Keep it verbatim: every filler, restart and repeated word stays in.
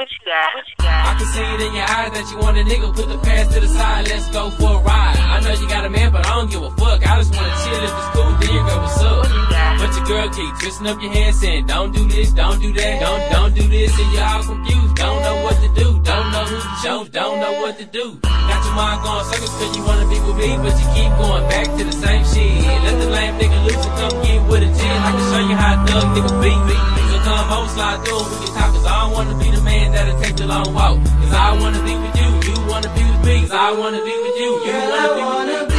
What you got? What you got? I can see it in your eyes that you want a nigga. Put the past to the side, let's go for a ride. I know you got a man, but I don't give a fuck. I just wanna chill if it's cool, then you go, what's up? What you got? But your girl keep twisting up your hands saying, don't do this, don't do that, don't don't do this, and you're all confused. Don't know what to do, don't know who to choose, don't know what to do. Got your mind going circles cause you wanna be with me, but you keep going back to the same shit. Let the lame nigga loose and come get with a gin. I can show you how a thug nigga beat me. So come home, slide through and we can talk, cause I don't wanna be the man that'll take the long walk. Cause I wanna be with you, you wanna be with me. Cause I wanna be with you, you wanna be with me.